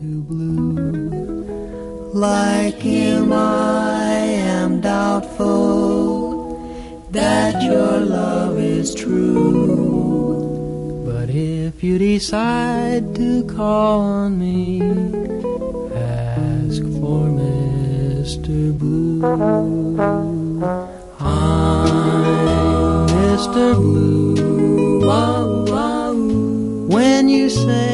to blue. Like him I am doubtful that your love is true. But if you decide to call on me, ask for Mr. Blue. I'm Mr. Blue. When you say